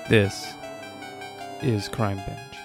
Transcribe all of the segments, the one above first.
This is Crime Binge.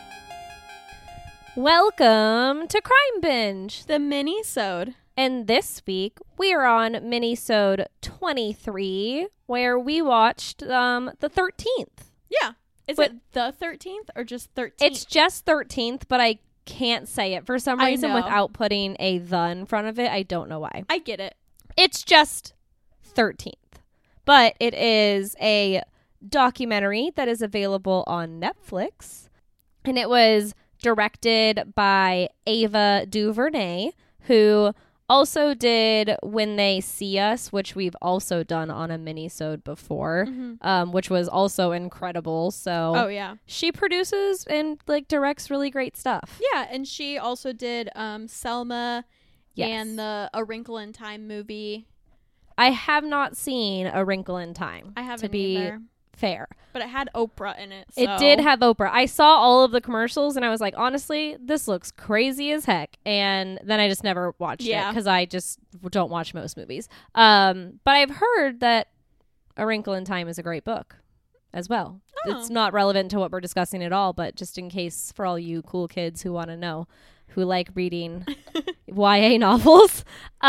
Welcome to Crime Binge, The mini-sode. and this week we are on minisode 23, where we watched the 13th. Yeah. Is But- it the 13th or just 13th? It's just 13th, but I can't say it for some I reason know. without putting a "the" in front of it. I don't know why. I get it. It's just 13th, but it is a documentary that is available on Netflix, and it was directed by Ava DuVernay, who also did When They See Us, which we've also done on a minisode before, which was also incredible. So Oh, yeah. she produces and directs really great stuff. Yeah, and she also did Selma Yes. and the A Wrinkle in Time movie. I have not seen A Wrinkle in Time. I haven't to be either. fair. But it had Oprah in it. It so- did have Oprah. I saw all of the commercials and I was like, honestly, this looks crazy as heck. And then I just never watched it Yeah. because I just don't watch most movies. But I've heard that A Wrinkle in Time is a great book as well. Oh. It's not relevant to what we're discussing at all, but just in case for all you cool kids who want to know, who like reading YA novels.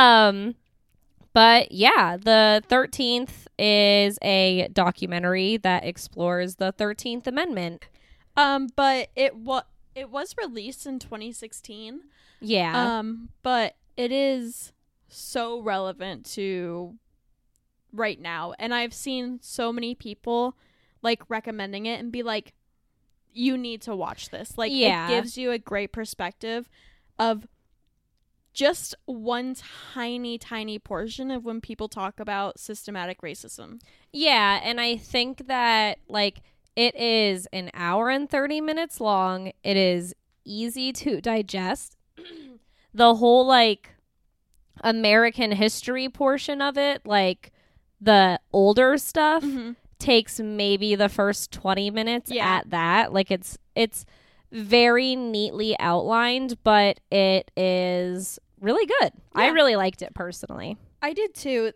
But yeah, the 13th is a documentary that explores the 13th Amendment. But it was released in 2016. Yeah. But it is so relevant to right now. And I've seen so many people recommending it and be like, you need to watch this. Yeah. It gives you a great perspective of just one tiny portion of when people talk about systematic racism. Yeah, and I think that it is an hour and 30 minutes long. It is easy to digest. The whole American history portion of it, the older stuff, takes maybe the first 20 minutes Yeah. at that. It's very neatly outlined, but it is really good. I Yeah. really liked it personally. I did too.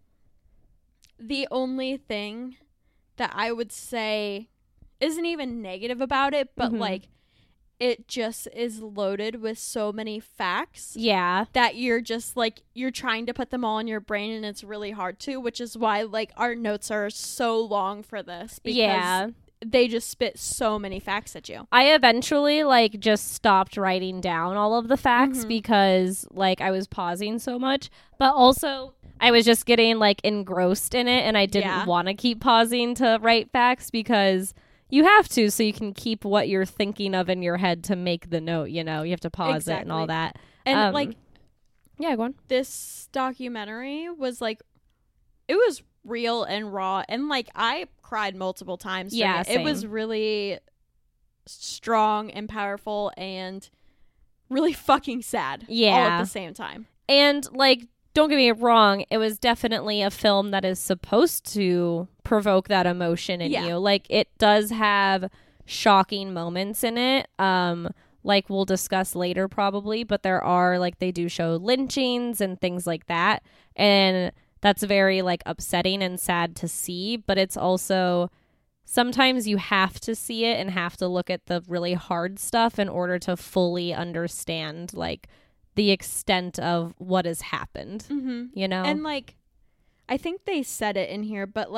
The only thing that I would say isn't even negative about it, but it just is loaded with so many facts Yeah. that you're just you're trying to put them all in your brain and it's really hard to, which is why our notes are so long for this because Yeah. they just spit so many facts at you. I eventually just stopped writing down all of the facts because I was pausing so much, but also I was just getting engrossed in it and I didn't Yeah. want to keep pausing to write facts because you have to so you can keep what you're thinking of in your head to make the note, you have to pause it and all that. And Yeah, go on. this documentary was it was real and raw and I cried multiple times during Yeah, it was same. really strong and powerful and really fucking sad all Yeah. at the same time. And don't get me wrong, it was definitely a film that is supposed to provoke that emotion in Yeah. you. It does have shocking moments in it. We'll discuss later probably, but there are they do show lynchings and things like that. And that's very upsetting and sad to see, but it's also sometimes you have to see it and have to look at the really hard stuff in order to fully understand the extent of what has happened, And I think they said it in here, but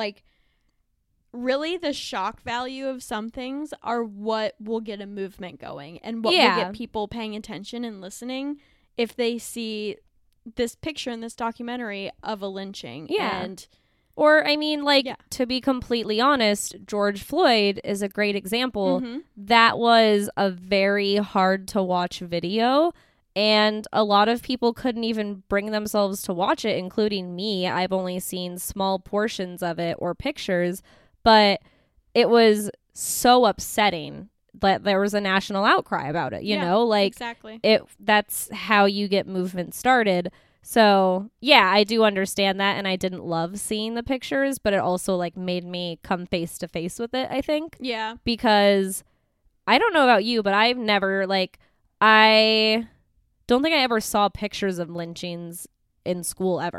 really the shock value of some things are what will get a movement going and what will Yeah. get people paying attention and listening if they see this picture in this documentary of a lynching. Yeah. And Or, I mean, Yeah. to be completely honest, George Floyd is a great example. Mhm. That was a very hard to watch video, and a lot of people couldn't even bring themselves to watch it, including me. I've only seen small portions of it or pictures, but it was so upsetting that there was a national outcry about it, you Yeah, know? exactly. That's how you get movement started. So yeah, I do understand that, and I didn't love seeing the pictures, but it also made me come face to face with it, I think, Yeah. because I don't know about you, but I've never I don't think I ever saw pictures of lynchings in school ever.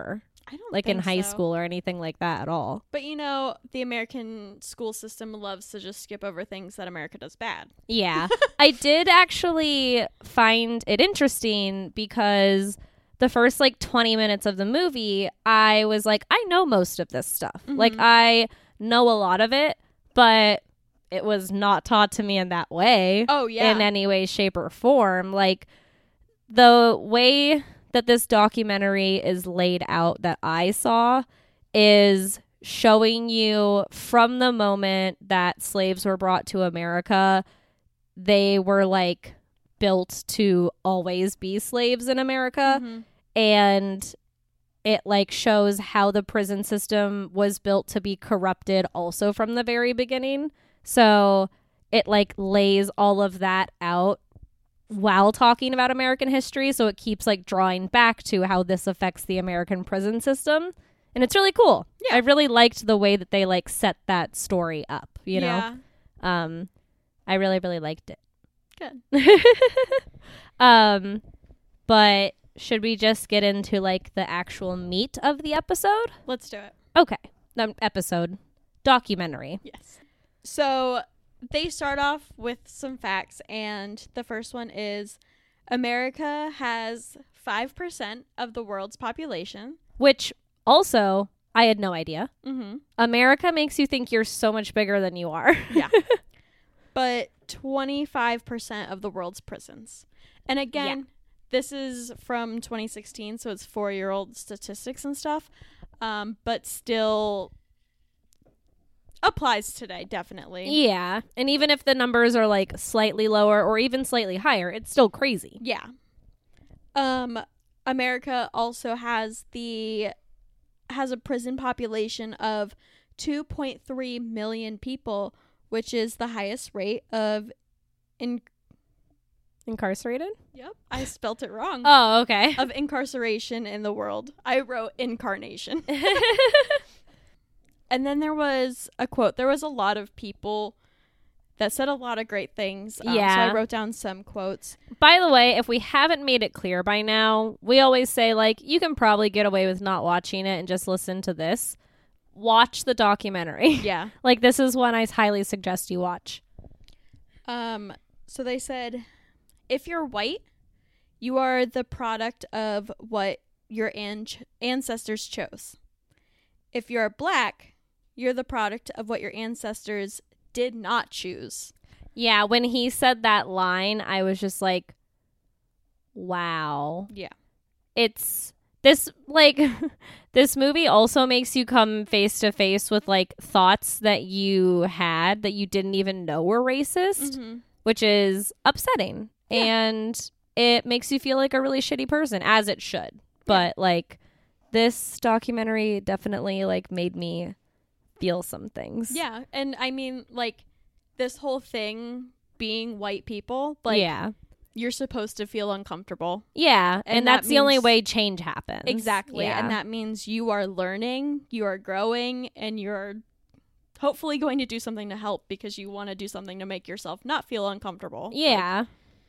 I don't like in think high so. school or anything like that at all. But you know, the American school system loves to just skip over things that America does bad. Yeah. I did actually find it interesting because the first like 20 minutes of the movie, I was like, I know most of this stuff. Like, I know a lot of it, but it was not taught to me in that way. Oh, yeah. In any way, shape, or form. Like, the way that this documentary is laid out that I saw is showing you from the moment that slaves were brought to America, they were like built to always be slaves in America. And it like shows how the prison system was built to be corrupted also from the very beginning. So it like lays all of that out while talking about American history. So it keeps like drawing back to how this affects the American prison system. And it's really cool. Yeah. I really liked the way that they like set that story up, you know? I really, really liked it. Good. But should we just get into like the actual meat of the episode? Let's do it. Okay. Documentary. Yes. So they start off with some facts, and the first one is America has 5% of the world's population. Which also, I had no idea. Mm-hmm. America makes you think you're so much bigger than you are. Yeah. But 25% of the world's prisons. And again, this is from 2016, so it's 4-year-old statistics and stuff. But still applies today, definitely. Yeah. And even if the numbers are like slightly lower or even slightly higher, it's still crazy. Yeah. America also has a prison population of 2.3 million people, which is the highest rate of Incarcerated? Yep, I spelt it wrong. Oh, okay. Of incarceration in the world. I wrote incarnation. And then there was a quote. There was a lot of people that said a lot of great things. So I wrote down some quotes. By the way, if we haven't made it clear by now, we always say, like, you can probably get away with not watching it and just listen to this. Watch the documentary. Yeah. Like, this is one I highly suggest you watch. So they said, if you're white, you are the product of what your ancestors chose. If you're black, you're the product of what your ancestors did not choose. Yeah, when he said that line, I was just like, wow. Yeah. It's this, like, this movie also makes you come face to face with, like, thoughts that you had that you didn't even know were racist, which is upsetting. Yeah. And it makes you feel like a really shitty person, as it should. But, like, this documentary definitely, like, made me feel some things. Yeah. And I mean, like, this whole thing being white people, like, you're supposed to feel uncomfortable. Yeah. And that's the only way change happens. Exactly. Yeah. And that means you are learning, you are growing, and you're hopefully going to do something to help because you want to do something to make yourself not feel uncomfortable. Yeah.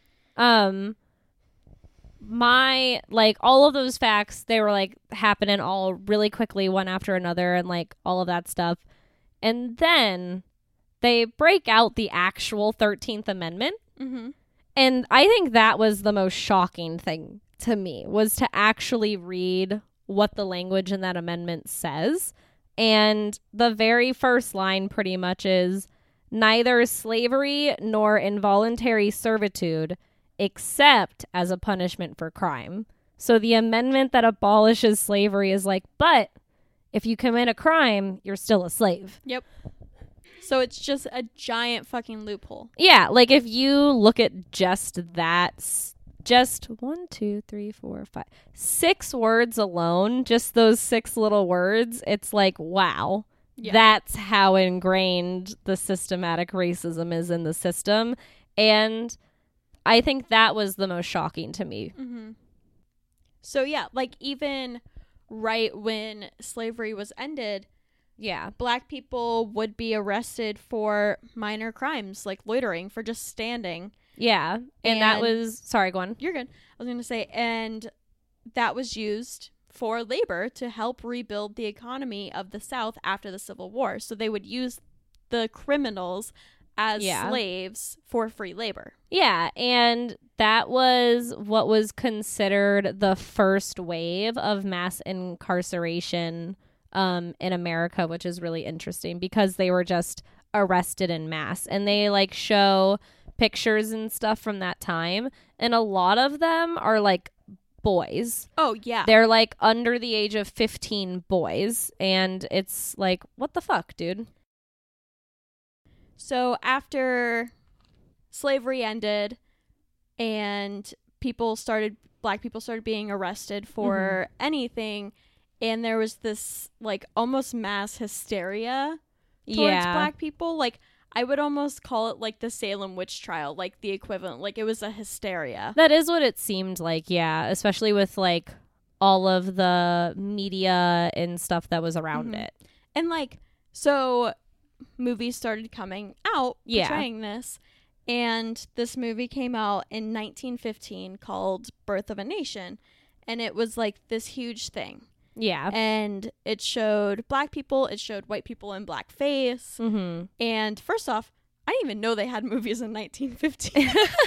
Like all of those facts, they were like happening all really quickly one after another and like all of that stuff. And then they break out the actual 13th Amendment. Mm-hmm. And I think that was the most shocking thing to me, was to actually read what the language in that amendment says. And the very first line pretty much is, neither slavery nor involuntary servitude except as a punishment for crime. So the amendment that abolishes slavery is like, but if you commit a crime, you're still a slave. Yep. So it's just a giant fucking loophole. Yeah, like if you look at just that, just 1, 2, 3, 4, 5, 6 words alone, just those 6 little words, it's like, wow. Yeah. That's how ingrained the systematic racism is in the system. And I think that was the most shocking to me. Mm-hmm. So yeah, like even right when slavery was ended, black people would be arrested for minor crimes like loitering, for just standing. Yeah. And that was, sorry, go on. You're good. I was going to say, and that was used for labor to help rebuild the economy of the South after the Civil War. So they would use the criminals as slaves for free labor. Yeah, and that was what was considered the first wave of mass incarceration in America, which is really interesting because they were just arrested in mass. And they like show pictures and stuff from that time, and a lot of them are like boys. Oh, yeah. They're like under the age of 15 boys, and it's like, what the fuck, dude? So after slavery ended and black people started being arrested for anything, and there was this like almost mass hysteria towards black people. Like, I would almost call it like the Salem witch trial, like the equivalent. Like, it was a hysteria. That is what it seemed like, yeah, especially with like all of the media and stuff that was around it. And like, so movies started coming out portraying this, and this movie came out in 1915 called Birth of a Nation, and it was like this huge thing. Yeah. And it showed black people, it showed white people in blackface. And first off, I didn't even know they had movies in 1915.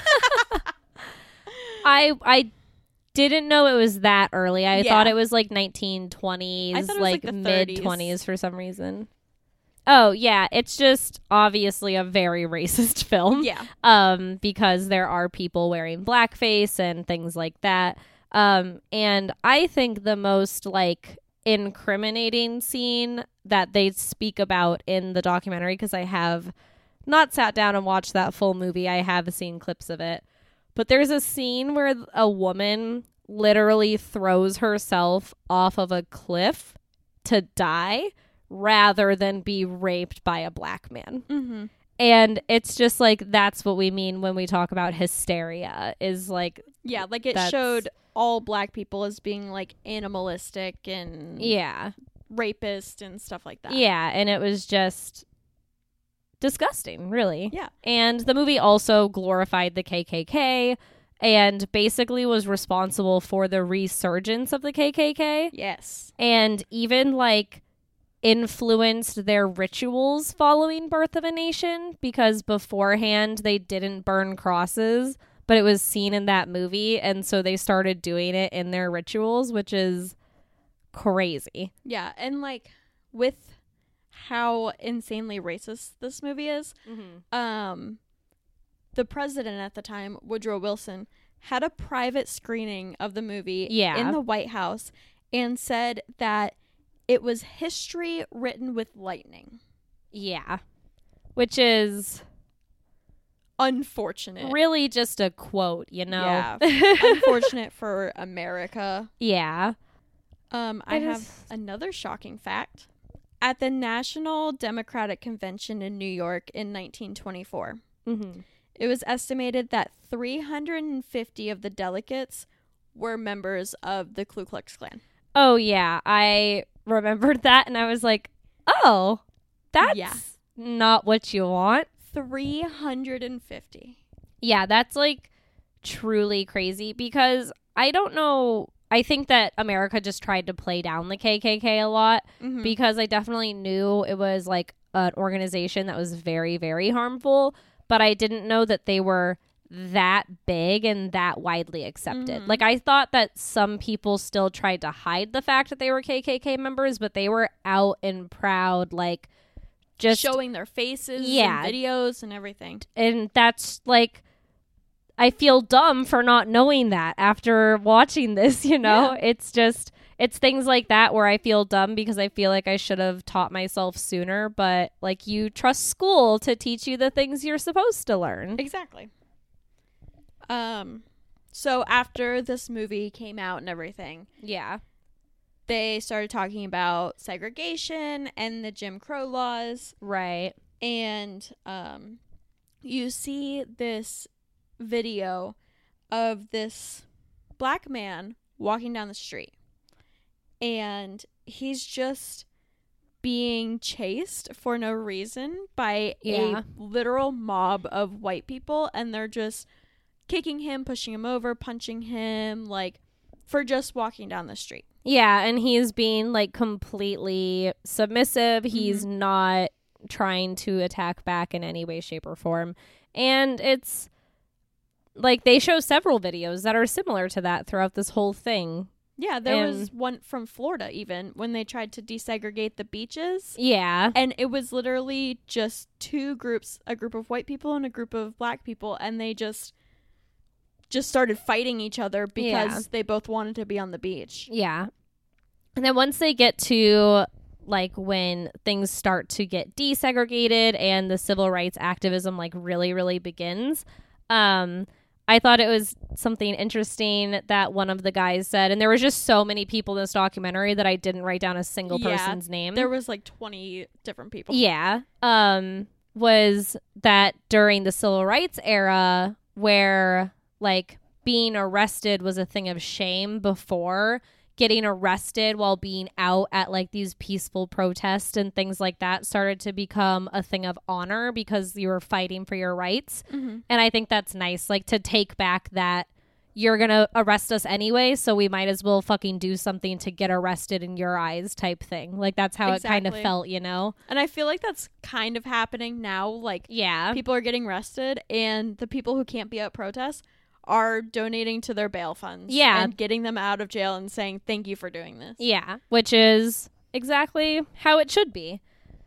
I didn't know it was that early. I thought it was like 1920s, I thought it was like the mid 30s. 20s for some reason. Oh, yeah, it's just obviously a very racist film. Yeah. Because there are people wearing blackface and things like that. And I think the most like incriminating scene that they speak about in the documentary, because I have not sat down and watched that full movie. I have seen clips of it. But there's a scene where a woman literally throws herself off of a cliff to die rather than be raped by a black man. And it's just like, that's what we mean when we talk about hysteria, is like, yeah, like it showed all black people as being like animalistic and rapist and stuff like that. Yeah, and it was just disgusting, really. Yeah. And the movie also glorified the KKK and basically was responsible for the resurgence of the KKK. Yes. And even like influenced their rituals following Birth of a Nation, because beforehand they didn't burn crosses, but it was seen in that movie, and so they started doing it in their rituals, which is crazy. Yeah, and like with how insanely racist this movie is, the president at the time, Woodrow Wilson, had a private screening of the movie in the White House and said that it was history written with lightning. Yeah. Which is unfortunate. Really just a quote, you know? Yeah. Unfortunate for America. Yeah. I have another shocking fact. At the National Democratic Convention in New York in 1924, it was estimated that 350 of the delegates were members of the Ku Klux Klan. Oh, yeah. I remembered that, and I was like, oh, that's not what you want. 350. Yeah, that's like truly crazy, because I don't know. I think that America just tried to play down the KKK a lot, because I definitely knew it was like an organization that was very, very harmful, but I didn't know that they were that big and that widely accepted. Like, I thought that some people still tried to hide the fact that they were KKK members, but they were out and proud, like just showing their faces and videos and everything. And that's like, I feel dumb for not knowing that after watching this, you know? It's just, it's things like that where I feel dumb because I feel like I should have taught myself sooner, but like, you trust school to teach you the things you're supposed to learn. Exactly. So after this movie came out and everything, they started talking about segregation and the Jim Crow laws. Right. And you see this video of this black man walking down the street, and he's just being chased for no reason by a literal mob of white people, and they're just kicking him, pushing him over, punching him, like, for just walking down the street. Yeah, and he's being like completely submissive. He's not trying to attack back in any way, shape, or form. And it's like they show several videos that are similar to that throughout this whole thing. Yeah, there was one from Florida even when they tried to desegregate the beaches. Yeah. And it was literally just two groups, a group of white people and a group of black people, and they just started fighting each other because they both wanted to be on the beach. Yeah. And then once they get to like when things start to get desegregated and the civil rights activism like really, really begins, I thought it was something interesting that one of the guys said, and there was just so many people in this documentary that I didn't write down a single person's name. There was like 20 different people. Yeah. Was that during the civil rights era where like being arrested was a thing of shame before, getting arrested while being out at like these peaceful protests and things like that started to become a thing of honor because you were fighting for your rights. And I think that's nice, like to take back that you're gonna arrest us anyway, so we might as well fucking do something to get arrested in your eyes type thing. Like that's how it kind of felt, you know? And I feel like that's kind of happening now. Like, yeah, people are getting arrested and the people who can't be at protests are donating to their bail funds. Yeah. And getting them out of jail and saying, thank you for doing this. Yeah, which is exactly how it should be.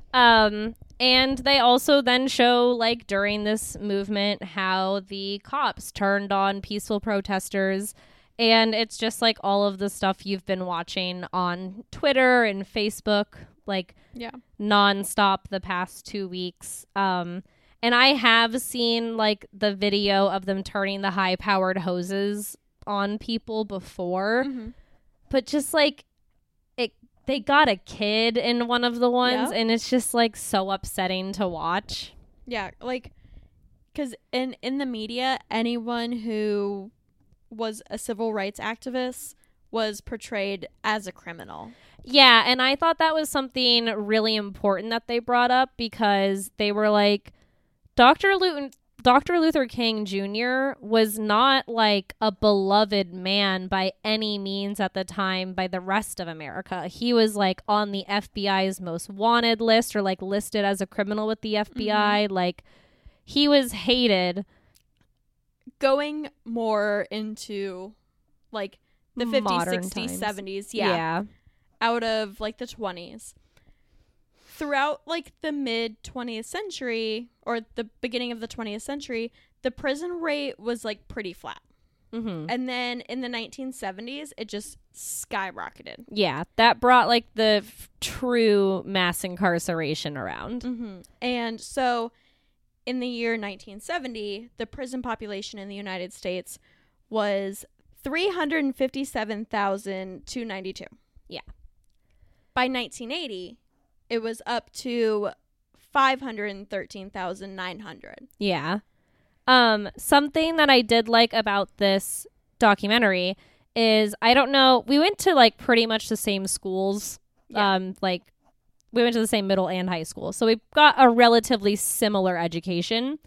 And they also then show, like, during this movement, how the cops turned on peaceful protesters. And it's just, like, all of the stuff you've been watching on Twitter and Facebook, like, nonstop the past 2 weeks. And I have seen, like, the video of them turning the high-powered hoses on people before. But just, like, they got a kid in one of the ones, and it's just, like, so upsetting to watch. Yeah, like, because in the media, anyone who was a civil rights activist was portrayed as a criminal. Yeah, and I thought that was something really important that they brought up because they were like, Dr. Luther King Jr. was not like a beloved man by any means at the time by the rest of America. He was like on the FBI's most wanted list or like listed as a criminal with the FBI. Like he was hated. Going more into like the 50s, Modern 60s, times. 70s. Yeah. Out of like the 20s. Throughout like the mid 20th century or the beginning of the 20th century, the prison rate was like pretty flat. And then in the 1970s, it just skyrocketed. Yeah, that brought like the true mass incarceration around. And so in the year 1970, the prison population in the United States was 357,292. Yeah. By 1980, it was up to 513,900. Yeah. Something that I did like about this documentary is, I don't know, we went to like pretty much the same schools. Like we went to the same middle and high school. So we got a relatively similar education.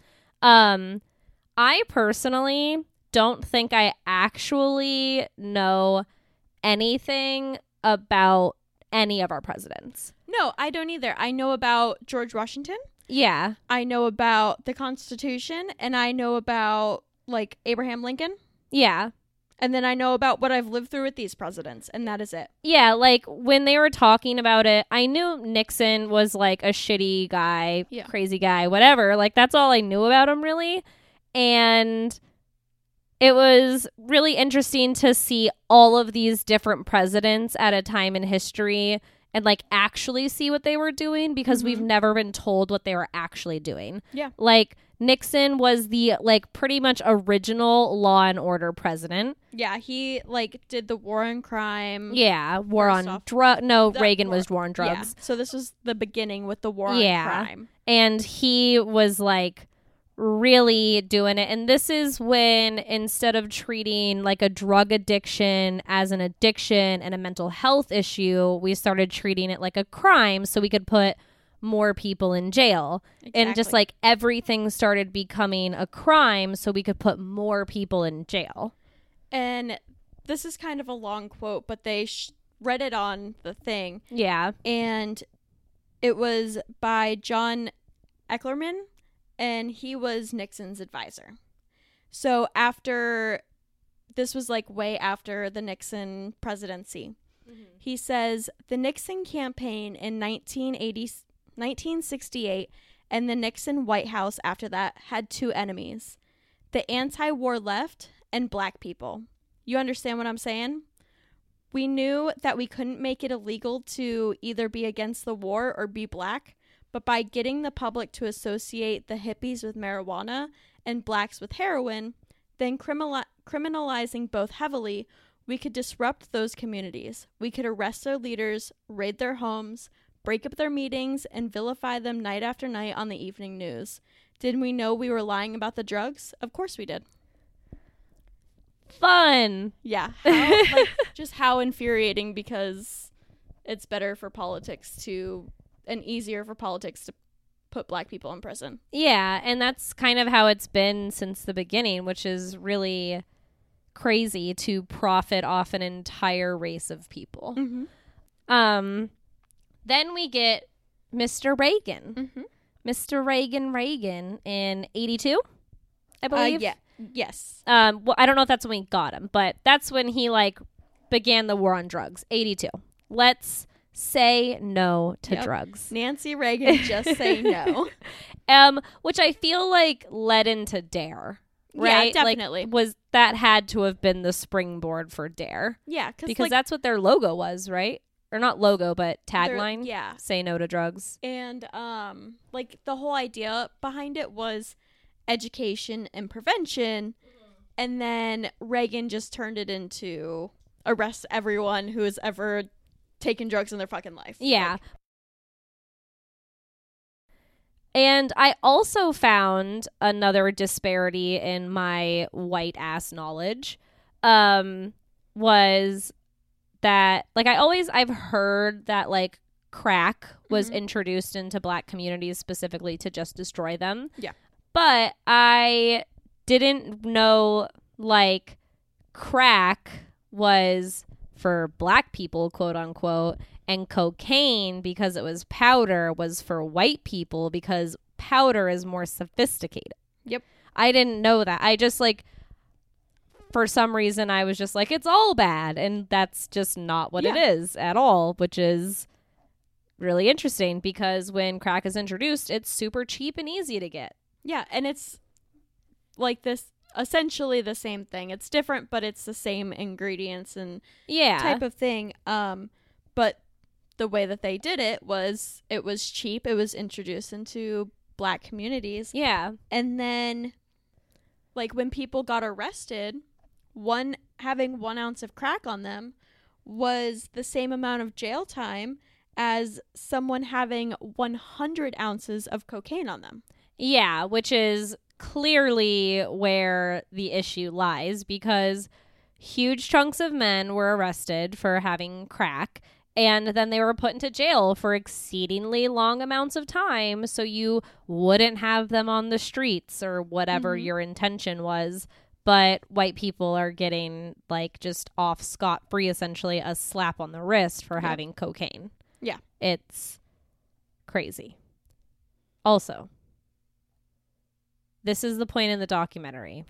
I personally don't think I actually know anything about any of our presidents. No, I don't either. I know about George Washington. Yeah. I know about the Constitution, and I know about like Abraham Lincoln. Yeah. And then I know about what I've lived through with these presidents, and that is it. Yeah, like when they were talking about it, I knew Nixon was like a shitty guy, crazy guy, whatever. Like that's all I knew about him really. And it was really interesting to see all of these different presidents at a time in history and like actually see what they were doing because we've never been told what they were actually doing. Yeah. Like Nixon was the like pretty much original law and order president. Yeah, he like did the war on crime. Yeah, war on drug. No, Reagan was war on drugs. Yeah. So this was the beginning with the war on crime. And he was like really doing it. And this is when, instead of treating like a drug addiction as an addiction and a mental health issue, we started treating it like a crime so we could put more people in jail. Exactly. And just like everything started becoming a crime so we could put more people in jail. And this is kind of a long quote, but they read it on the thing. Yeah. And it was by John Ecklerman, and he was Nixon's advisor. So this was like way after the Nixon presidency. Mm-hmm. He says, the Nixon campaign in 1968 and the Nixon White House after that had two enemies, the anti-war left and black people. You understand what I'm saying? We knew that we couldn't make it illegal to either be against the war or be black, but by getting the public to associate the hippies with marijuana and blacks with heroin, then criminalizing both heavily, we could disrupt those communities. We could arrest their leaders, raid their homes, break up their meetings, and vilify them night after night on the evening news. Did we know we were lying about the drugs? Of course we did. Fun. Yeah. Just how infuriating, because it's better for politics and easier for politics to put black people in prison. Yeah, and that's kind of how it's been since the beginning, which is really crazy to profit off an entire race of people. Mm-hmm. Then we get Mr. Reagan. Mm-hmm. Mr. Reagan in 82, I believe. Yeah. Yes. Well, I don't know if that's when we got him, but that's when he began the war on drugs. 82. Let's say no to drugs. Nancy Reagan, just say no. Which I feel like led into DARE. Right? Yeah, definitely. That had to have been the springboard for DARE. Yeah, because that's what their logo was, right? Or not logo, but tagline. Yeah. Say no to drugs. And the whole idea behind it was education and prevention, and then Reagan just turned it into arrest everyone who has ever taken drugs in their fucking life. Yeah. And I also found another disparity in my white ass knowledge, was that I've heard that crack was introduced into black communities specifically to just destroy them. Yeah. But I didn't know crack was for black people, quote unquote, and cocaine, because it was powder, was for white people because powder is more sophisticated. Yep. I didn't know that. I just for some reason I was just it's all bad, and that's just not what it is at all, which is really interesting because when crack is introduced, it's super cheap and easy to get. Yeah, and it's this essentially the same thing. It's different, but it's the same ingredients and type of thing. But the way that they did it was cheap. It was introduced into black communities. Yeah. And then when people got arrested, having 1 ounce of crack on them was the same amount of jail time as someone having 100 ounces of cocaine on them. Yeah, which is clearly where the issue lies, because huge chunks of men were arrested for having crack, and then they were put into jail for exceedingly long amounts of time so you wouldn't have them on the streets or whatever your intention was. But white people are getting just off scot-free, essentially a slap on the wrist for having cocaine. Yeah. It's crazy. Also, this is the point in the documentary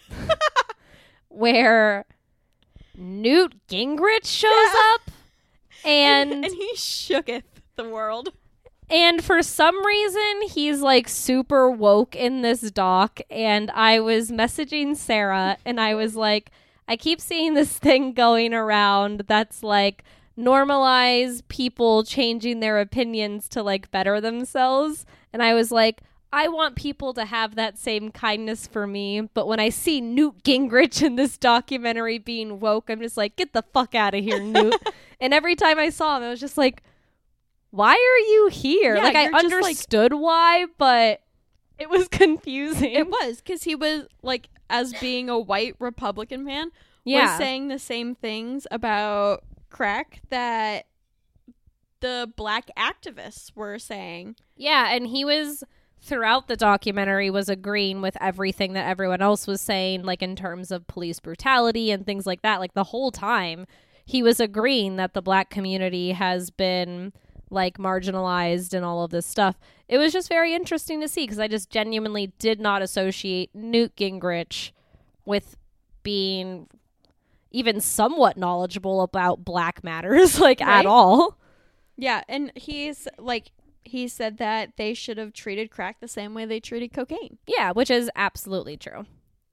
where Newt Gingrich shows up and he shooketh the world. And for some reason, he's super woke in this doc. And I was messaging Sarah and I was I keep seeing this thing going around that's normalize people changing their opinions to better themselves. And I was I want people to have that same kindness for me. But when I see Newt Gingrich in this documentary being woke, I'm just get the fuck out of here, Newt. And every time I saw him, I was just why are you here? Yeah, I understood why, but it was confusing. It was, because he was, as being a white Republican man, was saying the same things about crack that the black activists were saying. Yeah, and he was... throughout the documentary was agreeing with everything that everyone else was saying, in terms of police brutality and things like that. The whole time he was agreeing that the Black community has been like marginalized and all of this stuff. It was just very interesting to see because I just genuinely did not associate Newt Gingrich with being even somewhat knowledgeable about Black matters, like at all. Yeah, and he's like, he said that they should have treated crack the same way they treated cocaine. Yeah, which is absolutely true.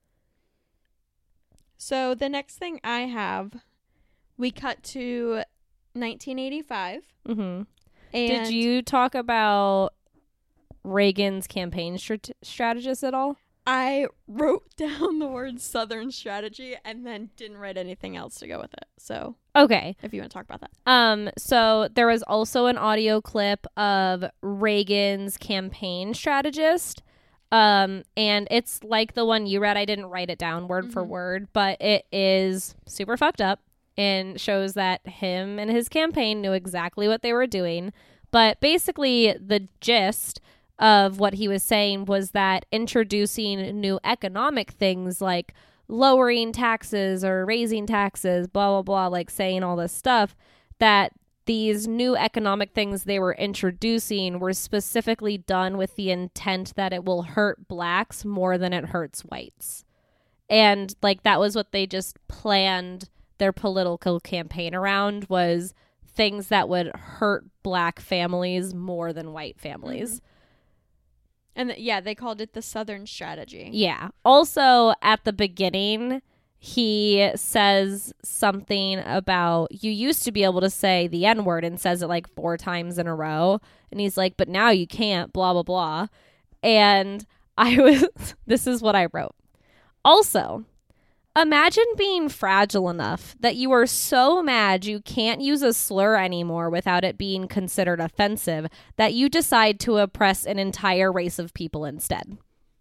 So the next thing I have, we cut to 1985. Mm-hmm. And Did you talk about Reagan's campaign strategist at all? I wrote down the word Southern strategy and then didn't write anything else to go with it. So Okay. if you want to talk about that. So there was also an audio clip of Reagan's campaign strategist. And it's like the one you read. I didn't write it down word for word, but it is super fucked up and shows that him and his campaign knew exactly what they were doing. But basically the gist of what he was saying was that introducing new economic things like lowering taxes or raising taxes, blah, blah, blah, like saying all this stuff, that these new economic things they were introducing were specifically done with the intent that it will hurt Blacks more than it hurts whites. And like that was what they just planned their political campaign around, was things that would hurt Black families more than white families. Mm-hmm. And they called it the Southern strategy. Yeah. Also, at the beginning, he says something about, you used to be able to say the N-word, and says it like 4 times in a row. And he's like, but now you can't, blah, blah, blah. And this is what I wrote. Also, imagine being fragile enough that you are so mad you can't use a slur anymore without it being considered offensive that you decide to oppress an entire race of people instead.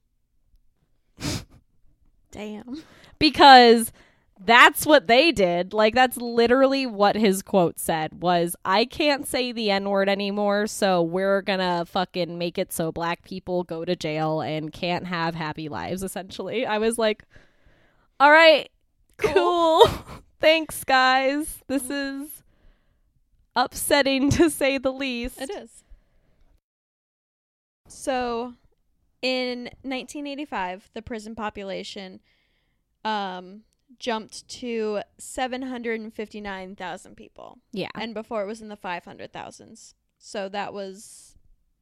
Damn. Because that's what they did. Like, that's literally what his quote said was, I can't say the N-word anymore, so we're gonna fucking make it so Black people go to jail and can't have happy lives, essentially. I was like, all right, cool. Thanks, guys. This is upsetting to say the least. It is. So, in 1985, the prison population jumped to 759,000 people. Yeah. And before it was in the 500,000s. So that was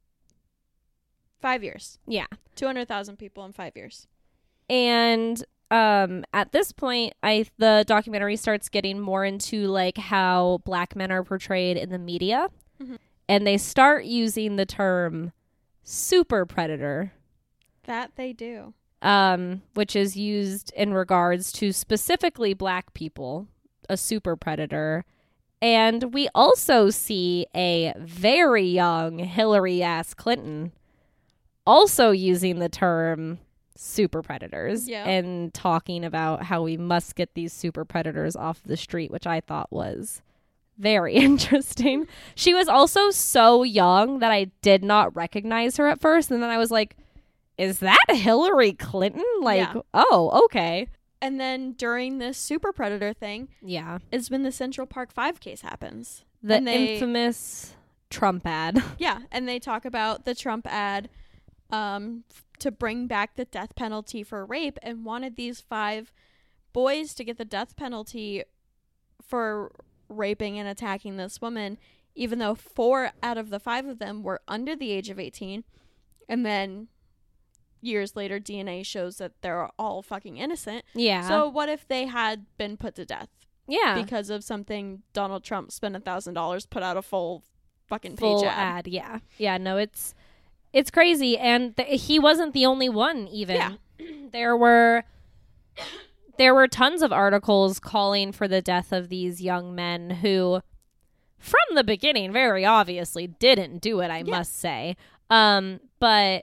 5 years. Yeah. 200,000 people in 5 years. And at this point, the documentary starts getting more into like how Black men are portrayed in the media. Mm-hmm. And they start using the term super predator. That they do. Which is used in regards to specifically Black people, a super predator. And we also see a very young Hillary S. Clinton also using the term super predators, and talking about how we must get these super predators off the street, which I thought was very interesting. She was also so young that I did not recognize her at first. And then I was like, is that Hillary Clinton? Like, oh, okay. And then during this super predator thing, is when the Central Park 5 case happens. The infamous Trump ad. Yeah, and they talk about the Trump ad to bring back the death penalty for rape, and wanted these 5 boys to get the death penalty for raping and attacking this woman, even though 4 out of the 5 of them were under the age of 18. And then years later, DNA shows that they're all fucking innocent. Yeah. So what if they had been put to death? Yeah. Because of something Donald Trump spent $1,000, put out a full fucking full page ad. Yeah. Yeah. No, it's crazy. And he wasn't the only one even. Yeah. There were tons of articles calling for the death of these young men who, from the beginning, very obviously didn't do it, I must say. But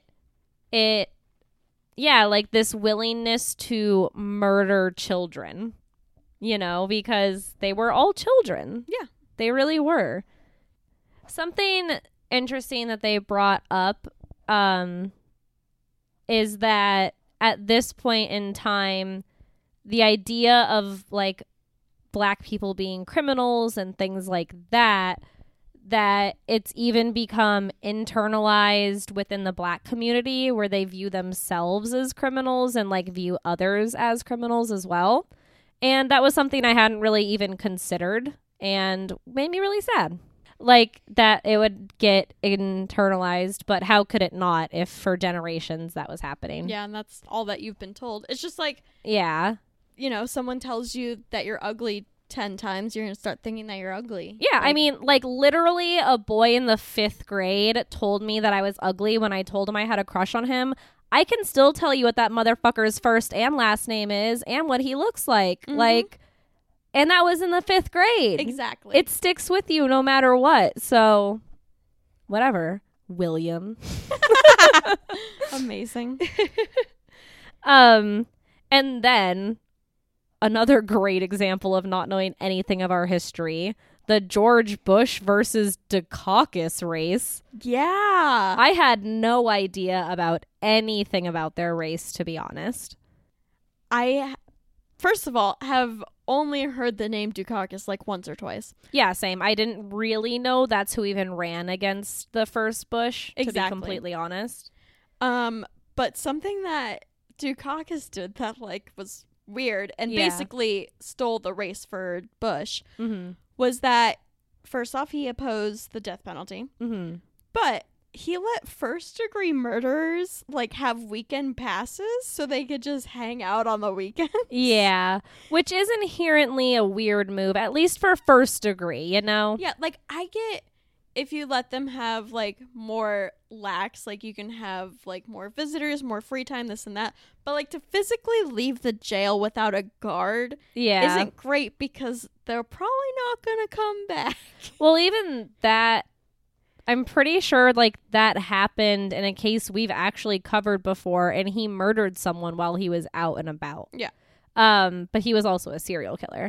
like this willingness to murder children, because they were all children. Yeah. They really were. Something interesting that they brought up is that at this point in time, the idea of like black people being criminals and things like that, that it's even become internalized within the black community where they view themselves as criminals and like view others as criminals as well. And that was something I hadn't really even considered and made me really sad. Like that it would get internalized, but how could it not if for generations that was happening? Yeah, and that's all that you've been told. It's just like, Yeah. you know, someone tells you that you're ugly 10 times, you're going to start thinking that you're ugly. Yeah, I mean, like literally a boy in the 5th grade told me that I was ugly when I told him I had a crush on him. I can still tell you what that motherfucker's first and last name is and what he looks like. Like, and that was in the 5th grade. Exactly. It sticks with you no matter what. So, whatever, William. Amazing. And then another great example of not knowing anything of our history, the George Bush versus Dukakis race. Yeah. I had no idea about anything about their race, to be honest. I, first of all, have only heard the name Dukakis like once or twice. Yeah, same. I didn't really know that's who even ran against the first Bush, to be completely honest. But something that Dukakis did that like was weird and basically stole the race for Bush was that first off he opposed the death penalty, but he let first degree murderers like have weekend passes so they could just hang out on the weekends. Yeah, which is inherently a weird move, at least for first degree, you know? Yeah, like I get if you let them have like more lax, like you can have like more visitors, more free time, this and that. But like to physically leave the jail without a guard isn't great because they're probably not going to come back. Well, even that, I'm pretty sure like that happened in a case we've actually covered before, and he murdered someone while he was out and about. Yeah. But he was also a serial killer.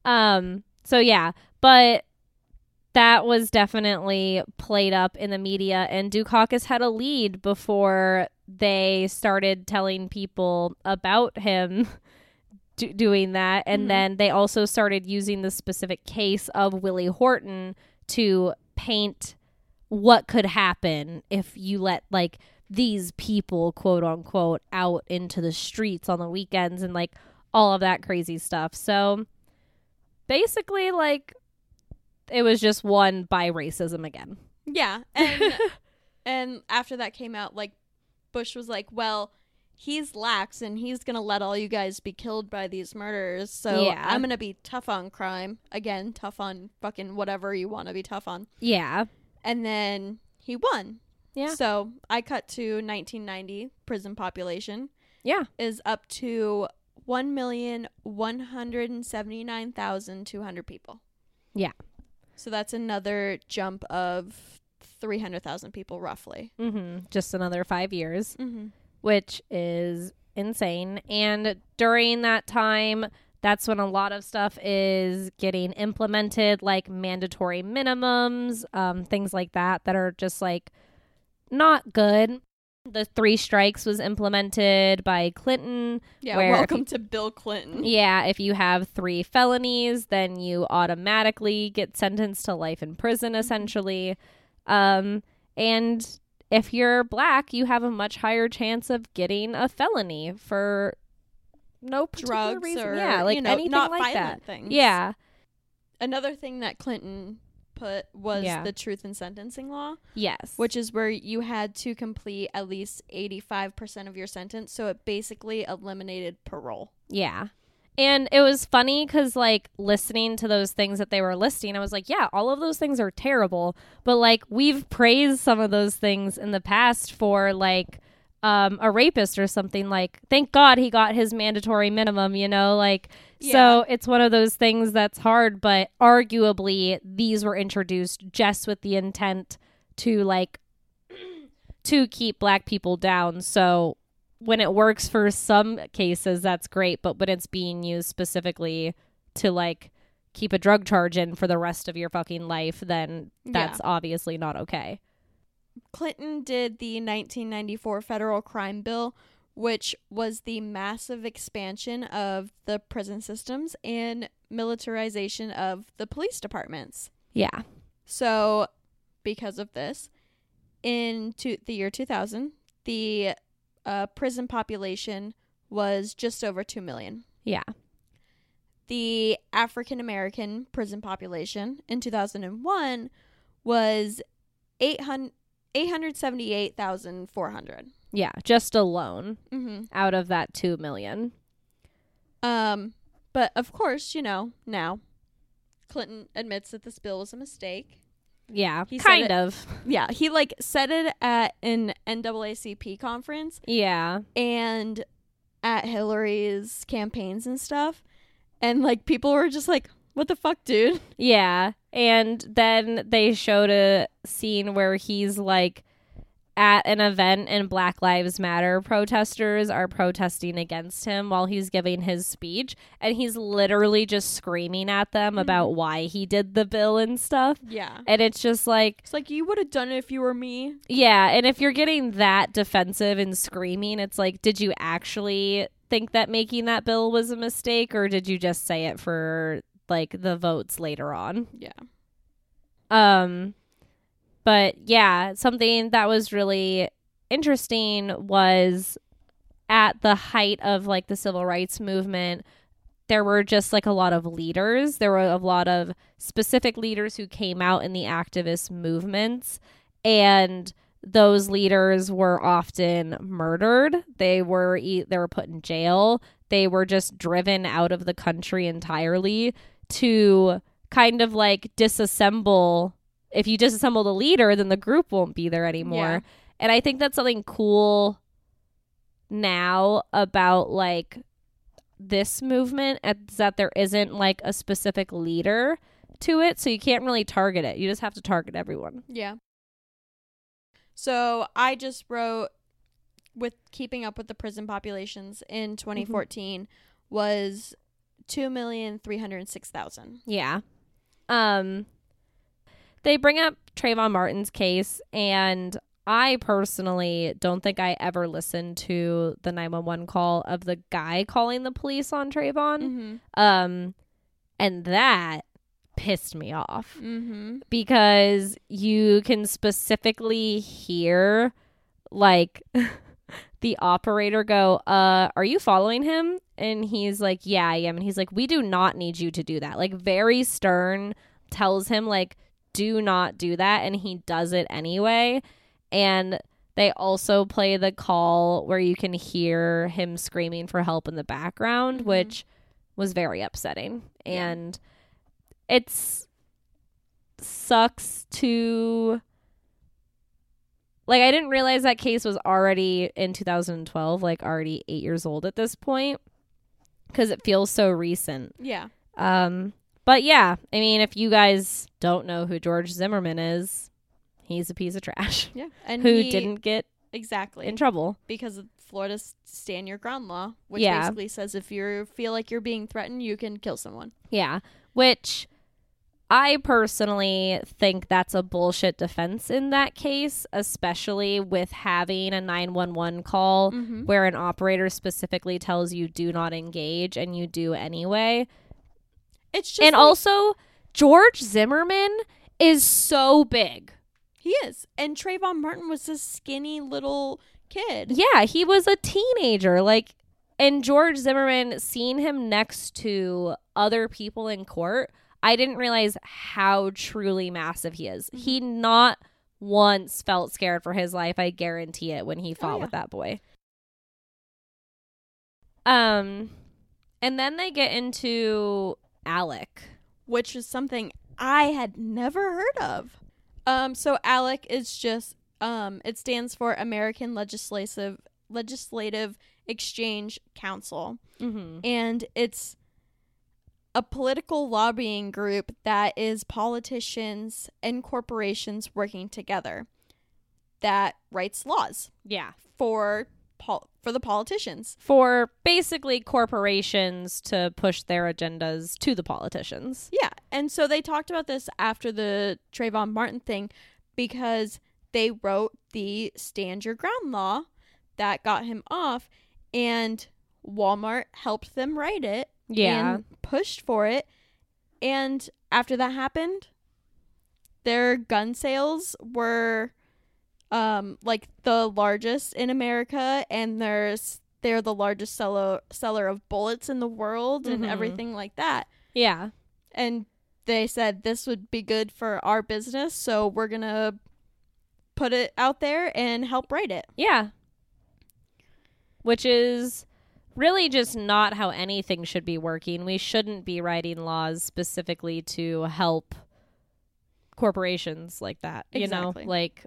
So yeah, but that was definitely played up in the media, and Dukakis had a lead before they started telling people about him doing that. And then they also started using the specific case of Willie Horton to paint what could happen if you let like these people, quote unquote, out into the streets on the weekends and like all of that crazy stuff. So basically, like, it was just won by racism again. Yeah. And and after that came out, like, Bush was like, well, he's lax and he's going to let all you guys be killed by these murderers. So I'm going to be tough on crime. Again, tough on fucking whatever you want to be tough on. Yeah. And then he won. Yeah. So I cut to 1990. Prison population is up to 1,179,200 people. Yeah. So that's another jump of 300,000 people roughly. Just another 5 years, which is insane. And during that time, that's when a lot of stuff is getting implemented, like mandatory minimums, things like that are just like not good. The 3 strikes was implemented by Clinton. Yeah, welcome to Bill Clinton. Yeah, if you have 3 felonies, then you automatically get sentenced to life in prison, essentially. And if you're black, you have a much higher chance of getting a felony for no particular drugs reason. Or, like anything not like violent that. things. Yeah. Another thing that Clinton put was the truth in sentencing law. Yes. Which is where you had to complete at least 85% of your sentence. So it basically eliminated parole. Yeah. And it was funny because, like, listening to those things that they were listing, I was like, yeah, all of those things are terrible. But, like, we've praised some of those things in the past for, like, a rapist or something. Like, thank God he got his mandatory minimum, you know? Like, so it's one of those things that's hard. But arguably, these were introduced just with the intent to, like, to keep black people down. So when it works for some cases, that's great. But when it's being used specifically to, like, keep a drug charge in for the rest of your fucking life, then that's obviously not okay. Clinton did the 1994 federal crime bill, which was the massive expansion of the prison systems and militarization of the police departments. Yeah. So, because of this, in the year 2000, the prison population was just over 2 million. Yeah. The African American prison population in 2001 was 878,400. Yeah, just alone Mm-hmm. out of that 2 million. But of course, now Clinton admits that this bill was a mistake. Yeah, He said kind it- of. Yeah, he said it at an NAACP conference Yeah. and at Hillary's campaigns and stuff. And people were just like, what the fuck, dude? Yeah. And then they showed a scene where he's at an event and Black Lives Matter protesters are protesting against him while he's giving his speech. And he's literally just screaming at them about why he did the bill and stuff. Yeah. And it's just It's like, you would have done it if you were me. yeah. And if you're getting that defensive and screaming, it's like, did you actually think that making that bill was a mistake, or did you just say it for the votes later on? Yeah. But yeah, something that was really interesting was at the height of the civil rights movement, there were just a lot of leaders. There were a lot of specific leaders who came out in the activist movements, and those leaders were often murdered. They were put in jail. They were just driven out of the country entirely to kind of disassemble. If you disassemble the leader, then the group won't be there anymore. Yeah. And I think that's something cool now about this movement, is that there isn't a specific leader to it, so you can't really target it. You just have to target everyone. Yeah. So I just wrote, with keeping up with the prison populations in 2014 was 2,306,000. Yeah. They bring up Trayvon Martin's case, and I personally don't think I ever listened to the 911 call of the guy calling the police on Trayvon. Mm-hmm. And that pissed me off Mm-hmm. because you can specifically hear the operator go, are you following him? And he's like, yeah, I am. And he's like, we do not need you to do that. Very stern, tells him do not do that, and he does it anyway. And they also play the call where you can hear him screaming for help in the background, which was very upsetting. Yeah. And it's sucks to I didn't realize that case was already in 2012, already 8 years old at this point, because it feels so recent. Yeah. But yeah, I mean, if you guys don't know who George Zimmerman is, he's a piece of trash Yeah. And who he- didn't get exactly in trouble. because of Florida's stand your ground law, which Yeah. basically says if you feel like you're being threatened, you can kill someone. Yeah, which I personally think that's a bullshit defense in that case, especially with having a 911 call where an operator specifically tells you do not engage and you do anyway. It's just And also, George Zimmerman is so big. he is. And Trayvon Martin was this skinny little kid. Yeah, he was a teenager. And George Zimmerman, seeing him next to other people in court, I didn't realize how truly massive he is. He not once felt scared for his life. I guarantee it when he fought yeah. with that boy. And then they get into Alec. Which is something I had never heard of. So ALEC is just it stands for American Legislative Exchange Council, Mm-hmm. and it's a political lobbying group that is politicians and corporations working together that writes laws Yeah. for the politicians. For basically corporations to push their agendas to the politicians. Yeah. And so they talked about this after the Trayvon Martin thing because they wrote the Stand Your Ground law that got him off, and Walmart helped them write it Yeah. and pushed for it. And after that happened, their gun sales were like the largest in America, and they're the largest seller of bullets in the world and everything like that. Yeah. And they said this would be good for our business, so we're going to put it out there and help write it. Yeah. Which is really just not how anything should be working. We shouldn't be writing laws specifically to help corporations like that. Exactly. You know, like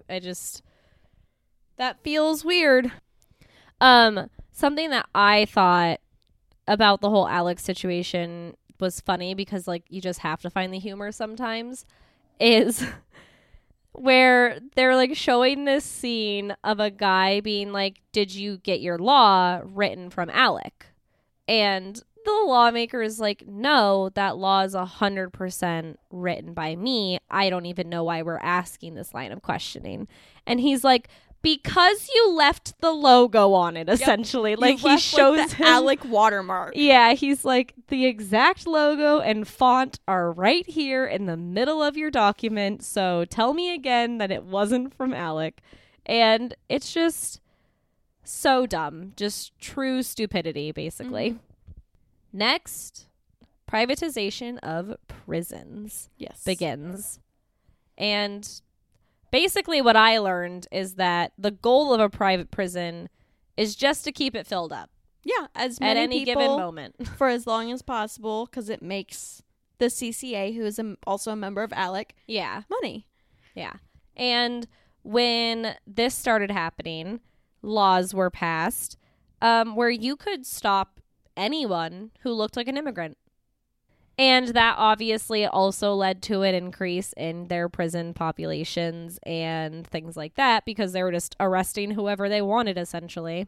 that feels weird. Something that I thought about the whole Alex situation was funny, because like you just have to find the humor sometimes, is where they're like showing this scene of a guy being like, did you get your law written from Alec? And the lawmaker is like, no, that law is 100% written by me. I don't even know why we're asking this line of questioning. And he's like, because you left the logo on it, essentially. Like, he shows like, the him Alec watermark. Yeah, he's like, the exact logo and font are right here in the middle of your document, so tell me again that it wasn't from Alec. And it's just so dumb. Just true stupidity, basically. Next, privatization of prisons begins. And basically what I learned is that the goal of a private prison is just to keep it filled up. Yeah, as many at any people given moment. for as long as possible, because it makes the CCA, who is also a member of Alec, money. Yeah. And when this started happening, laws were passed where you could stop anyone who looked like an immigrant. And that obviously also led to an increase in their prison populations and things like that, because they were just arresting whoever they wanted, essentially.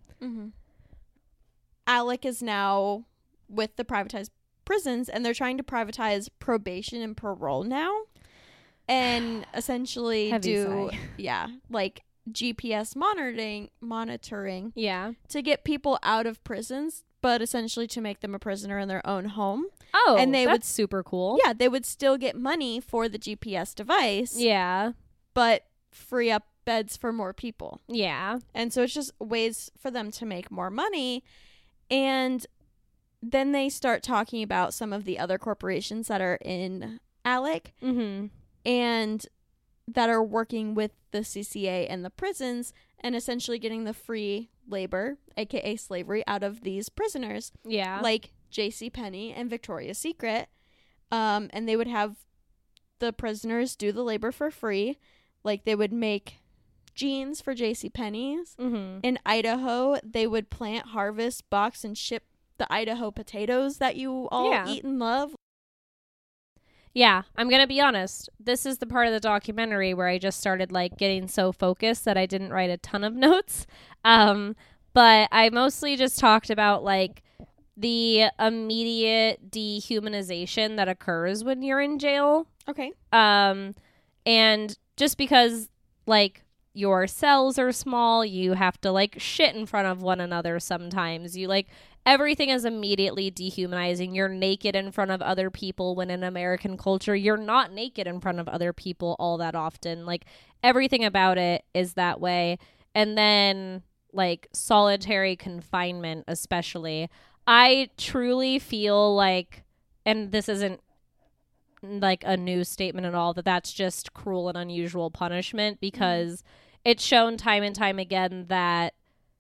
Alec is now with the privatized prisons, and they're trying to privatize probation and parole now, and essentially like GPS monitoring to get people out of prisons, but essentially to make them a prisoner in their own home. Oh, and that's super cool. Yeah, they would still get money for the GPS device. Yeah. But free up beds for more people. Yeah. And so it's just ways for them to make more money. And then they start talking about some of the other corporations that are in Alec and that are working with the CCA and the prisons and essentially getting the free labor, aka slavery, out of these prisoners. Yeah. Like JCPenney and Victoria's Secret. And they would have the prisoners do the labor for free. Like they would make jeans for JCPenney's. In Idaho, they would plant, harvest, box, and ship the Idaho potatoes that you all eat and love. Yeah, I'm going to be honest. This is the part of the documentary where I just started like getting so focused that I didn't write a ton of notes. But I mostly just talked about like the immediate dehumanization that occurs when you're in jail. Okay. And just because like your cells are small, you have to like shit in front of one another sometimes. You like everything is immediately dehumanizing. You're naked in front of other people when in American culture, you're not naked in front of other people all that often. Like everything about it is that way. And then like solitary confinement, especially, I truly feel like, and this isn't like a new statement at all, that that's just cruel and unusual punishment, because it's shown time and time again that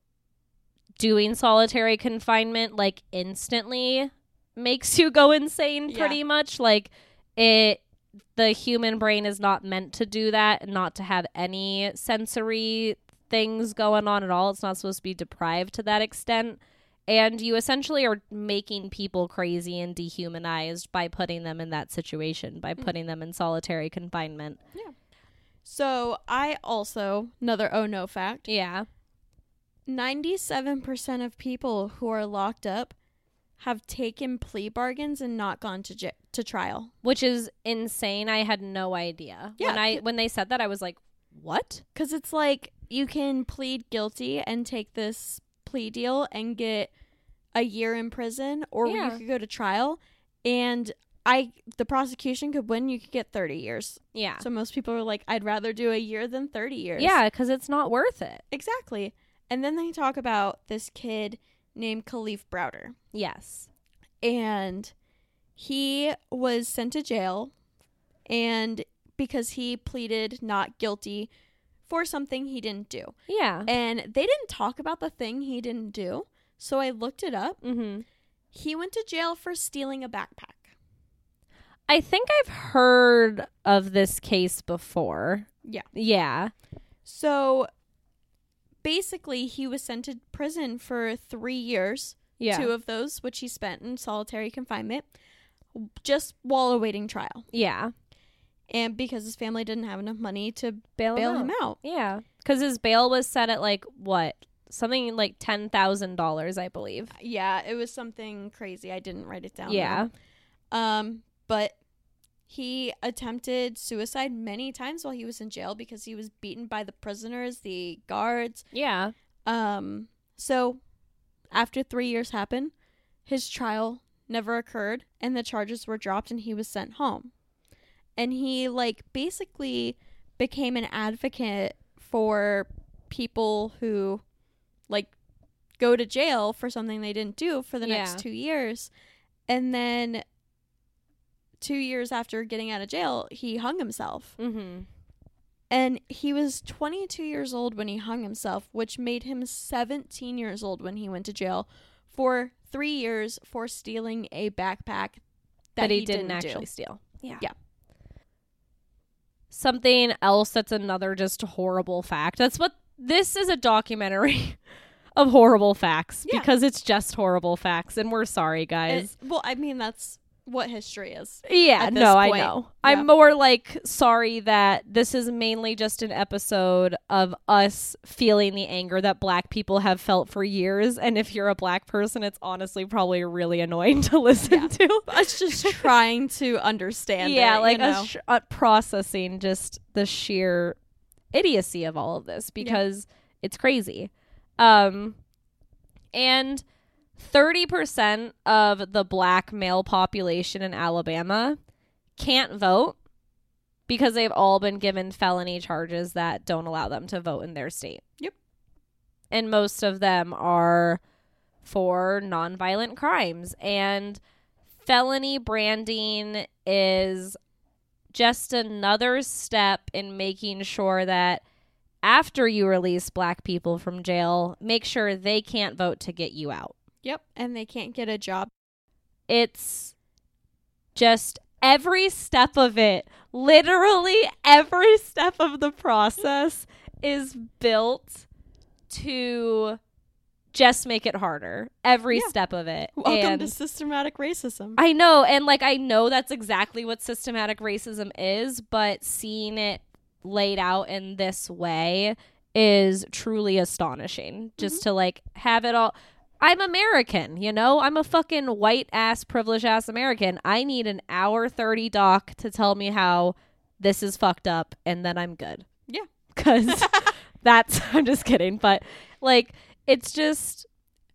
doing solitary confinement like instantly makes you go insane pretty much. Like the human brain is not meant to do that, not to have any sensory things going on at all. It's not supposed to be deprived to that extent. And you essentially are making people crazy and dehumanized by putting them in that situation, by putting them in solitary confinement. Yeah. So I also, another oh no fact. Yeah. 97% of people who are locked up have taken plea bargains and not gone to trial. Which is insane. I had no idea. Yeah. When they said that, I was like, what? Because it's like you can plead guilty and take this plea deal and get a year in prison, or you could go to trial. And the prosecution could win, you could get 30 years. Yeah. So most people are like, I'd rather do a year than 30 years. Yeah, because it's not worth it. Exactly. And then they talk about this kid named Khalif Browder. Yes. And he was sent to jail, and because he pleaded not guilty for something he didn't do. Yeah. And they didn't talk about the thing he didn't do, so I looked it up. Mm-hmm. He went to jail for stealing a backpack. I think I've heard of this case before. Yeah. Yeah. So basically, he was sent to prison for 3 years. Yeah. 2 of those, which he spent in solitary confinement, just while awaiting trial. Yeah. And because his family didn't have enough money to Bail him out. Yeah. Because his bail was set at like, what? Something like $10,000, I believe. Yeah, it was something crazy. I didn't write it down. Yeah. But he attempted suicide many times while he was in jail because he was beaten by the prisoners, the guards. Yeah. So after 3 years happened, his trial never occurred and the charges were dropped and he was sent home. And he basically became an advocate for people who go to jail for something they didn't do for the next 2 years. And then 2 years after getting out of jail, he hung himself. Mm-hmm. And he was 22 years old when he hung himself, which made him 17 years old when he went to jail for 3 years for stealing a backpack that he didn't actually do. steal. Yeah. Yeah. Something else that's another just horrible fact. This is a documentary of horrible facts because it's just horrible facts, and we're sorry, guys. That's what history is. Yeah, at this no, I point. know. Yeah. I'm more sorry that this is mainly just an episode of us feeling the anger that Black people have felt for years, and if you're a Black person, it's honestly probably really annoying to listen to. Us just trying to understand us processing just the sheer idiocy of all of this because it's crazy. And 30% of the Black male population in Alabama can't vote because they've all been given felony charges that don't allow them to vote in their state. Yep. And most of them are for nonviolent crimes. And felony branding is just another step in making sure that after you release Black people from jail, make sure they can't vote to get you out. Yep. And they can't get a job. It's just every step of it, literally every step of the process is built to just make it harder. Every step of it. Welcome to systematic racism. I know. And I know that's exactly what systematic racism is, but seeing it laid out in this way is truly astonishing. Just to have it all. I'm American, I'm a fucking white ass privileged ass American. I need an hour 30 doc to tell me how this is fucked up and then I'm good. Yeah. Cause I'm just kidding. But it's just,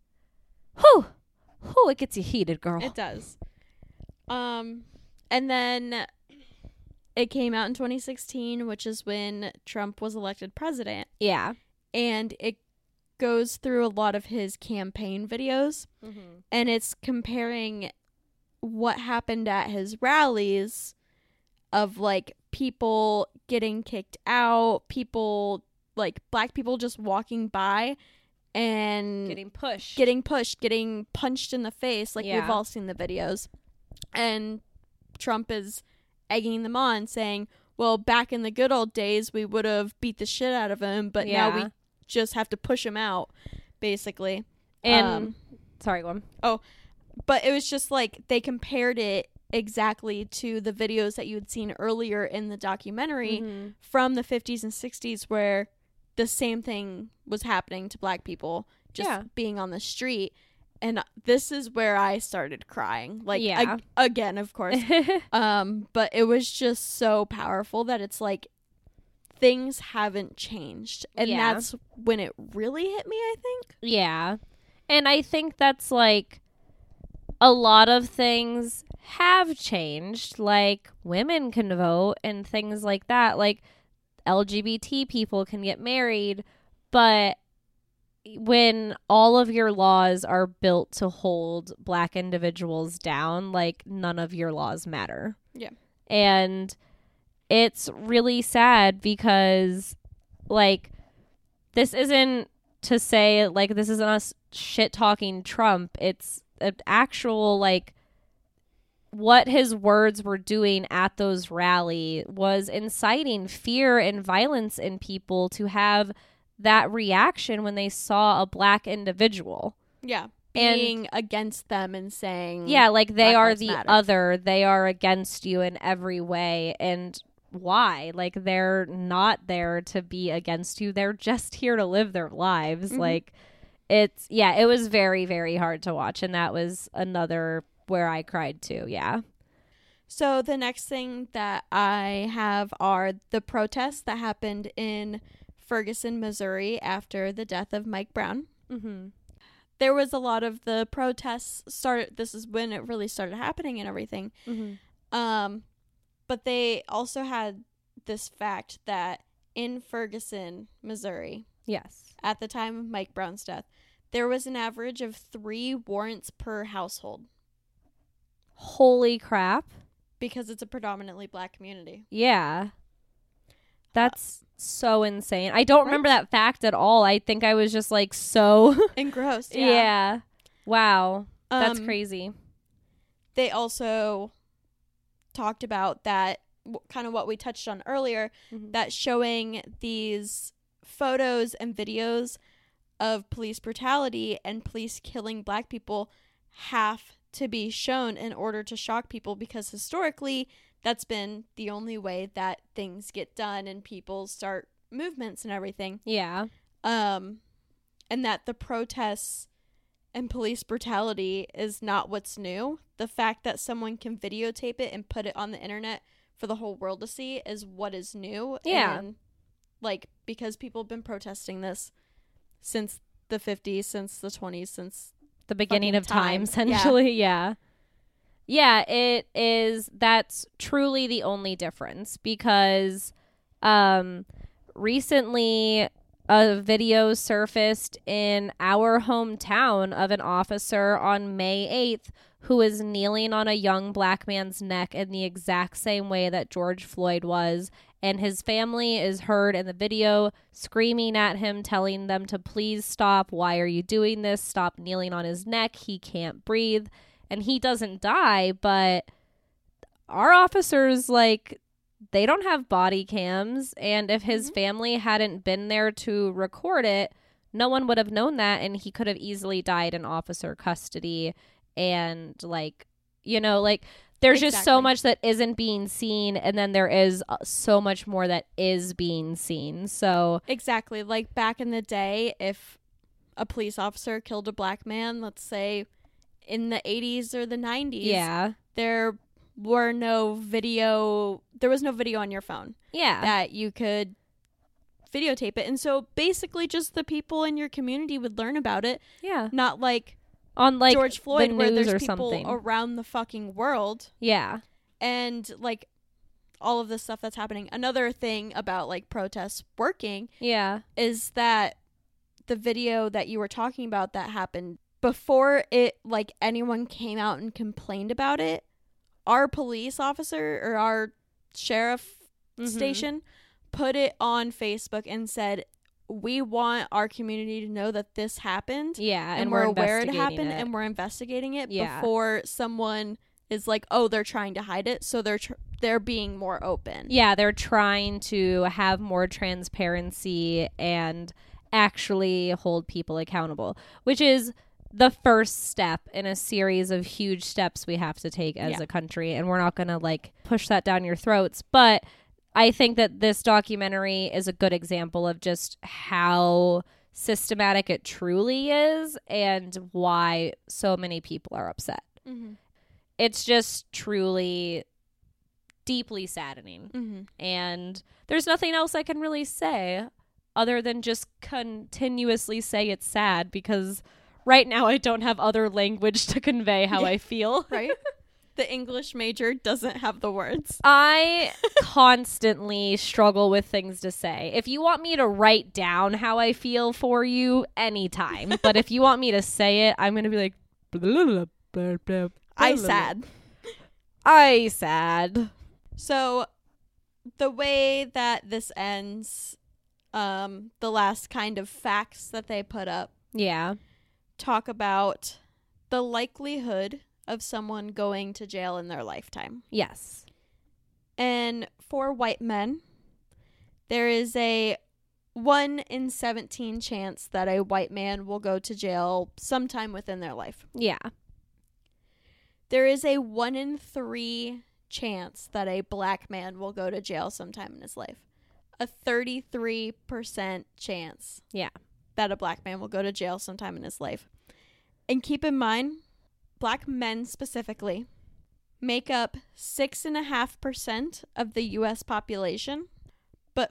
it gets you heated, girl. It does. And then it came out in 2016, which is when Trump was elected president. Yeah. And it goes through a lot of his campaign videos. Mm-hmm. And it's comparing what happened at his rallies of people getting kicked out, people Black people just walking by and Getting pushed, getting punched in the face. We've all seen the videos. And Trump is egging them on, saying, well, back in the good old days, we would have beat the shit out of him, but now we just have to push him out, basically. And sorry, go on. Oh, but it was just they compared it exactly to the videos that you had seen earlier in the documentary from the 50s and 60s where the same thing was happening to Black people, just being on the street. And this is where I started crying. Again, of course. But it was just so powerful that it's things haven't changed. And that's when it really hit me, I think. Yeah. And I think that's a lot of things have changed, like women can vote and things like that. Like LGBT people can get married, but when all of your laws are built to hold Black individuals down, like none of your laws matter. Yeah. And it's really sad because, like, this isn't to say, like, this isn't us shit talking Trump. It's an actual, like, what his words were doing at those rally was inciting fear and violence in people to have that reaction when they saw a Black individual. Yeah. And being against them and saying, yeah, like they Black are Lives the Matter. other, they are against you in every way. And why? Like, they're not there to be against you, they're just here to live their lives. Mhm. Like, it's, yeah, it was very, very hard to watch, and that was another where I cried too. Yeah. So the next thing that I have are the protests that happened in Ferguson, Missouri after the death of Mike Brown. Mm-hmm. There was a lot of the protests started. This is when it really started happening and everything. Mm-hmm. But they also had this fact that in Ferguson, Missouri, Yes. at the time of Mike Brown's death, there was an average of 3 warrants per household Holy crap. because it's a predominantly Black community. Yeah. That's so insane. I don't remember that fact at all. I think I was just like so Engrossed. yeah. Wow. That's Um, crazy. They also talked about that, kind of what we touched on earlier, Mhm. that showing these photos and videos of police brutality and police killing Black people have to be shown in order to shock people, because historically that's been the only way that things get done and people start movements and everything. Yeah. And that the protests and police brutality is not what's new. The fact that someone can videotape it and put it on the internet for the whole world to see is what is new. Yeah. And, like, because people have been protesting this since the 50s, since the 20s, since The beginning fucking of time, time. essentially. Yeah. Yeah, it is. That's truly the only difference, because recently a video surfaced in our hometown of an officer on May 8th who is kneeling on a young Black man's neck in the exact same way that George Floyd was. And his family is heard in the video screaming at him, telling them to please stop. Why are you doing this? Stop kneeling on his neck. He can't breathe. And he doesn't die, but our officers, like, they don't have body cams. And if his family hadn't been there to record it, no one would have known that. And he could have easily died in officer custody. And, like, you know, like, there's just so Exactly. much that isn't being seen, and then there is so much more that is being seen. So exactly, like back in the day, if a police officer killed a Black man, let's say in the 80s or the 90s, yeah, there was no video on your phone yeah, that you could videotape it. And so basically just the people in your community would learn about it, yeah. not like On like George Floyd, the where news there's or people something. around the fucking world, Yeah, and like all of this stuff that's happening. Another thing about like protests working yeah, is that the video that you were talking about that happened before it, like, anyone came out and complained about it, our police officer or our sheriff station put it on Facebook and said, we want our community to know that this happened, yeah, and we're aware it investigating happened, it. and we're investigating it Yeah. before someone is like, oh, they're trying to hide it, so they're being more open. Yeah, they're trying to have more transparency and actually hold people accountable, which is the first step in a series of huge steps we have to take as Yeah. a country. And we're not going to like push that down your throats. But I think that this documentary is a good example of just how systematic it truly is and why so many people are upset. Mm-hmm. It's just truly deeply saddening. Mm-hmm. And there's nothing else I can really say other than just continuously say it's sad, because right now I don't have other language to convey how I feel. Right? The English major doesn't have the words. I constantly struggle with things to say. If you want me to write down how I feel for you, anytime. But if you want me to say it, I'm going to be like, I sad. I sad. So the way that this ends, the last kind of facts that they put up Yeah. talk about the likelihood of someone going to jail in their lifetime. Yes. And for white men, there is a 1 in 17 chance that a white man will go to jail sometime within their life. Yeah. There is a 1 in 3 chance that a black man will go to jail sometime in his life. A 33% chance. Yeah. That a black man will go to jail sometime in his life. And keep in mind, black men specifically make up 6.5% of the U.S. population, but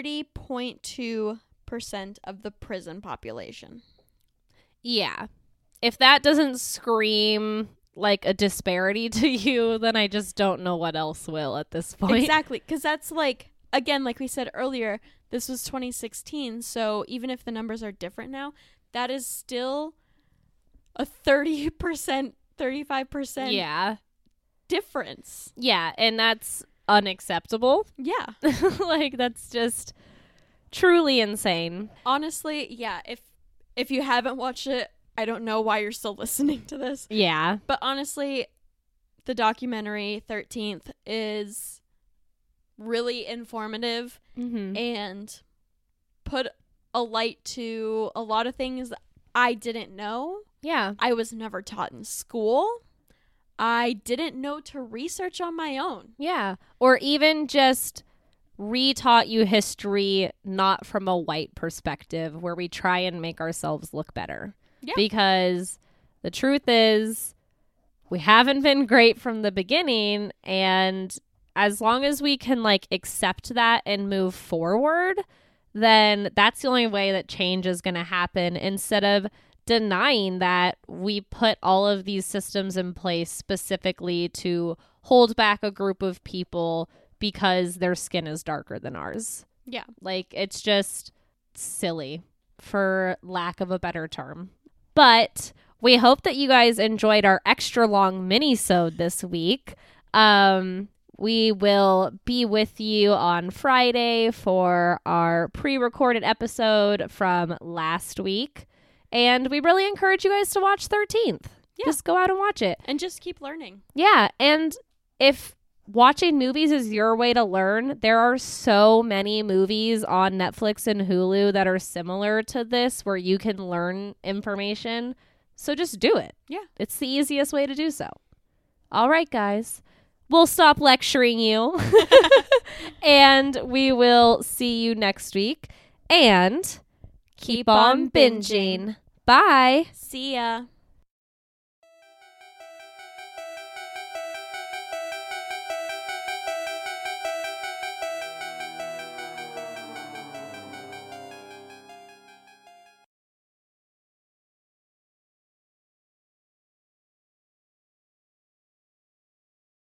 40.2% of the prison population. Yeah. If that doesn't scream like a disparity to you, then I just don't know what else will at this point. Exactly, because that's like, again, like we said earlier, this was 2016, so even if the numbers are different now, that is still a 30%, 35% Yeah. difference. Yeah, and that's unacceptable. Yeah. Like, that's just truly insane. Honestly, yeah, if you haven't watched it, I don't know why you're still listening to this. Yeah. But honestly, the documentary 13th is really informative Mm-hmm. and put a light to a lot of things I didn't know. Yeah. I was never taught in school. I didn't know to research on my own. Yeah. Or even just retaught you history not from a white perspective, where we try and make ourselves look better. Yeah. Because the truth is, we haven't been great from the beginning, and as long as we can like accept that and move forward, then that's the only way that change is going to happen, instead of denying that we put all of these systems in place specifically to hold back a group of people because their skin is darker than ours. Yeah. Like, it's just silly, for lack of a better term. But we hope that you guys enjoyed our extra long mini-sode this week. We will be with you on Friday for our pre-recorded episode from last week. And we really encourage you guys to watch 13th. Yeah. Just go out and watch it. And just keep learning. Yeah. And if watching movies is your way to learn, there are so many movies on Netflix and Hulu that are similar to this, where you can learn information. So just do it. Yeah. It's the easiest way to do so. All right, guys. We'll stop lecturing you. And we will see you next week. And keep on binging. Bye. See ya.